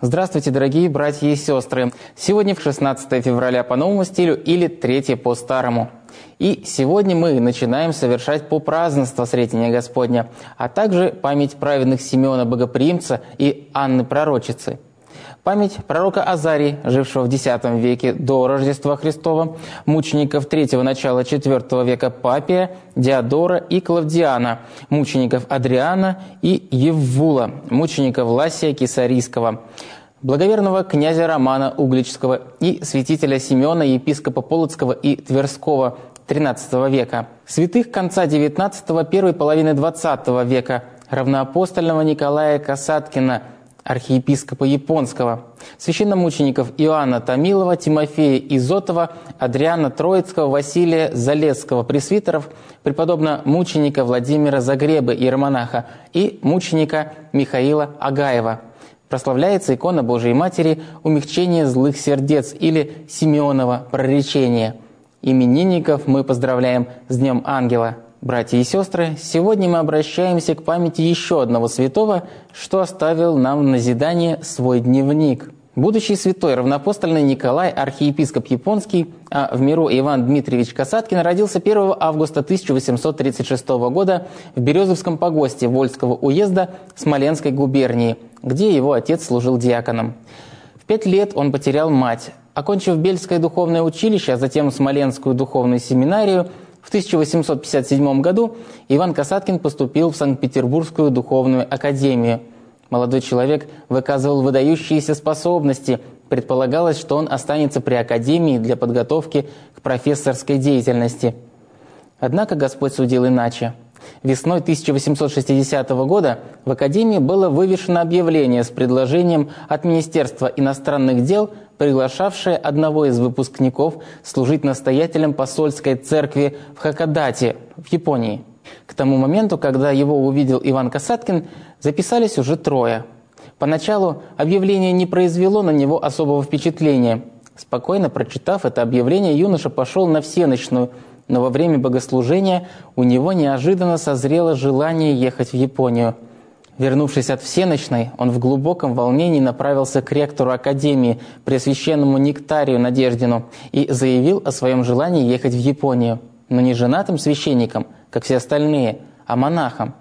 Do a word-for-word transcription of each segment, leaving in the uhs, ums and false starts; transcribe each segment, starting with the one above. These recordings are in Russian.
Здравствуйте, дорогие братья и сестры! Сегодня шестнадцатое февраля по новому стилю или третье по старому. И сегодня мы начинаем совершать попразднество Сретения Господня, а также память праведных Симеона Богоприимца и Анны Пророчицы. Память пророка Азарии, жившего в десятом веке до Рождества Христова, мучеников третьего начала четвертого века Папия, Диодора и Клавдиана, мучеников Адриана и Еввула, мучеников Ласия Кесарийского, благоверного князя Романа Угличского и святителя Симеона, епископа Полоцкого и Тверского тринадцатого века, святых конца девятнадцатого, первой половины двадцатого века, равноапостольного Николая Касаткина, архиепископа Японского, священномучеников Иоанна Томилова, Тимофея Изотова, Адриана Троицкого, Василия Залесского, пресвитеров, преподобного мученика Владимира Загребы, иеромонаха, и мученика Михаила Агаева. Прославляется икона Божией Матери «Умягчение злых сердец» или «Симеоново проречение». Именинников мы поздравляем с Днем Ангела. Братья и сестры, сегодня мы обращаемся к памяти еще одного святого, что оставил нам в назидание свой дневник. Будущий святой равноапостольный Николай, архиепископ Японский, а в миру Иван Дмитриевич Касаткин, родился первого августа тысяча восемьсот тридцать шестого года в Березовском погосте Вольского уезда Смоленской губернии, где его отец служил диаконом. В пять лет он потерял мать. Окончив Бельское духовное училище, а затем Смоленскую духовную семинарию, в тысяча восемьсот пятьдесят седьмом году Иван Касаткин поступил в Санкт-Петербургскую духовную академию. Молодой человек выказывал выдающиеся способности. Предполагалось, что он останется при академии для подготовки к профессорской деятельности. Однако Господь судил иначе. Весной тысяча восемьсот шестидесятого года в академии было вывешено объявление с предложением от Министерства иностранных дел, приглашавшее одного из выпускников служить настоятелем посольской церкви в Хакодате, в Японии. К тому моменту, когда его увидел Иван Касаткин, записались уже трое. Поначалу объявление не произвело на него особого впечатления. Спокойно прочитав это объявление, юноша пошел на всенощную, но во время богослужения у него неожиданно созрело желание ехать в Японию. Вернувшись от всенощной, он в глубоком волнении направился к ректору академии, преосвященному Нектарию Надеждину, и заявил о своем желании ехать в Японию, но не женатым священником, как все остальные, а монахом.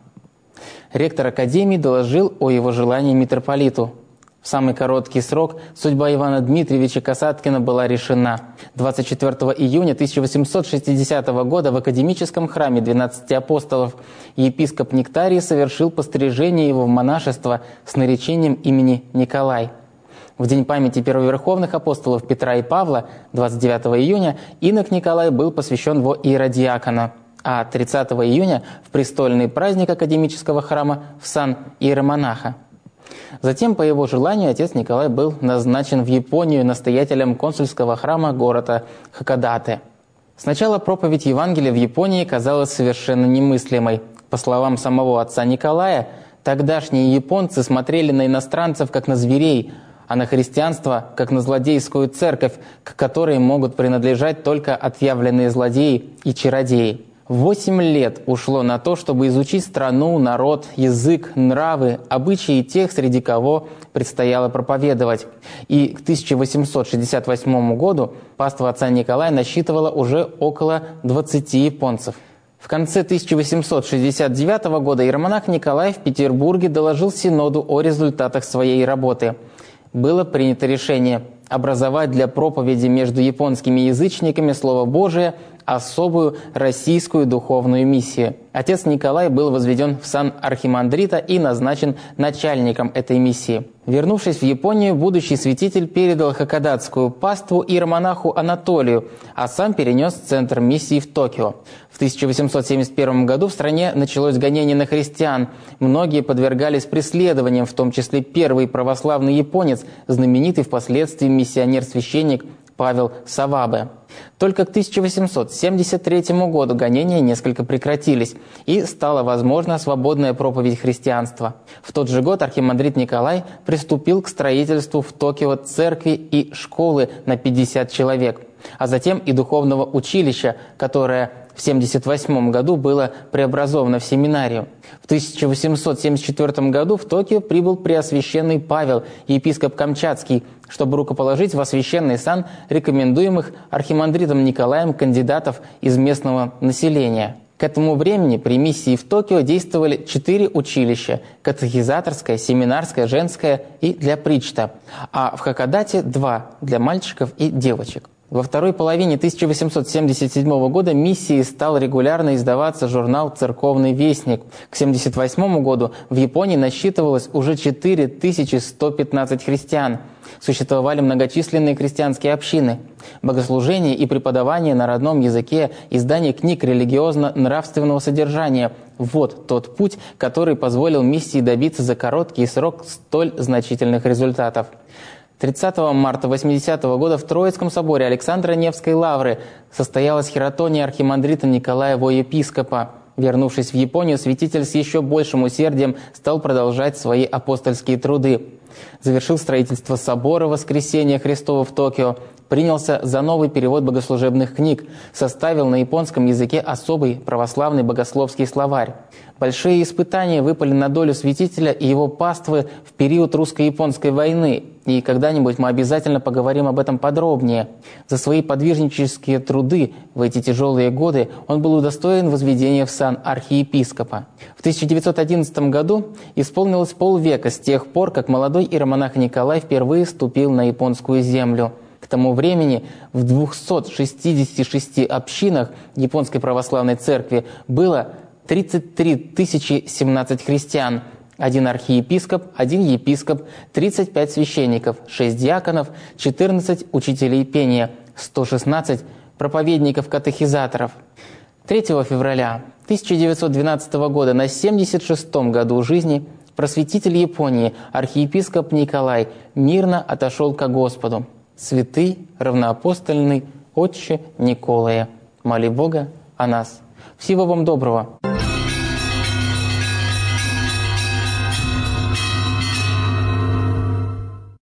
Ректор академии доложил о его желании митрополиту. В самый короткий срок судьба Ивана Дмитриевича Касаткина была решена. двадцать четвёртого июня тысяча восемьсот шестидесятого года в академическом храме двенадцати апостолов епископ Нектарий совершил пострижение его в монашество с наречением имени Николай. В день памяти первоверховных апостолов Петра и Павла, двадцать девятого июня, инок Николай был посвящен во иеродиакона, а тридцатого июня в престольный праздник академического храма в сан иеромонаха. Затем, по его желанию, отец Николай был назначен в Японию настоятелем консульского храма города Хакодате. Сначала проповедь Евангелия в Японии казалась совершенно немыслимой. По словам самого отца Николая, тогдашние японцы смотрели на иностранцев как на зверей, а на христианство как на злодейскую церковь, к которой могут принадлежать только отъявленные злодеи и чародеи. Восемь лет ушло на то, чтобы изучить страну, народ, язык, нравы, обычаи тех, среди кого предстояло проповедовать. И к тысяча восемьсот шестьдесят восьмому году паства отца Николая насчитывала уже около двадцати японцев. В конце тысяча восемьсот шестьдесят девятого года иеромонах Николай в Петербурге доложил Синоду о результатах своей работы. Было принято решение образовать для проповеди между японскими язычниками Слово Божие особую российскую духовную миссию. Отец Николай был возведен в сан архимандрита и назначен начальником этой миссии. Вернувшись в Японию, будущий святитель передал хакодатскую паству иеромонаху Анатолию, а сам перенес центр миссии в Токио. В тысяча восемьсот семьдесят первом году в стране началось гонение на христиан. Многие подвергались преследованиям, в том числе первый православный японец, знаменитый впоследствии миссионер-священник Павел Савабе. Только к тысяча восемьсот семьдесят третьему году гонения несколько прекратились, и стала возможна свободная проповедь христианства. В тот же год архимандрит Николай приступил к строительству в Токио церкви и школы на пятьдесят человек, а затем и духовного училища, которое в семьдесят восьмом году было преобразовано в семинарию. В тысяча восемьсот семьдесят четвёртом году в Токио прибыл преосвященный Павел, епископ Камчатский, чтобы рукоположить во священный сан рекомендуемых архимандритом Николаем кандидатов из местного населения. К этому времени при миссии в Токио действовали четыре училища – катехизаторское, семинарское, женское и для причта, а в Хакодате – два – для мальчиков и девочек. Во второй половине тысяча восемьсот семьдесят седьмого года миссией стал регулярно издаваться журнал «Церковный вестник». К семьдесят восьмому году в Японии насчитывалось уже четыре тысячи сто пятнадцать христиан. Существовали многочисленные крестьянские общины. Богослужение и преподавание на родном языке, издание книг религиозно-нравственного содержания – вот тот путь, который позволил миссии добиться за короткий срок столь значительных результатов. тридцатого марта восьмидесятого года в Троицком соборе Александра Невской лавры состоялась хератония архимандрита Николая во епископа. Вернувшись в Японию, святитель с еще большим усердием стал продолжать свои апостольские труды. Завершил строительство собора Воскресения Христова в Токио, принялся за новый перевод богослужебных книг, составил на японском языке особый православный богословский словарь. Большие испытания выпали на долю святителя и его паствы в период русско-японской войны, и когда-нибудь мы обязательно поговорим об этом подробнее. За свои подвижнические труды в эти тяжелые годы он был удостоен возведения в сан архиепископа. В тысяча девятьсот одиннадцатом году исполнилось полвека с тех пор, как молодой иеромонах Николай впервые ступил на японскую землю. К тому времени в двухстах шестидесяти шести общинах Японской православной церкви было тридцать три тысячи семнадцать христиан, один архиепископ, один епископ, тридцать пять священников, шесть диаконов, четырнадцать учителей пения, сто шестнадцать проповедников-катехизаторов. третьего февраля тысяча девятьсот двенадцатого года на семьдесят шестом году жизни просветитель Японии, архиепископ Николай, мирно отошел ко Господу. Святый, равноапостольный, отче Николае, моли Бога о нас. Всего вам доброго!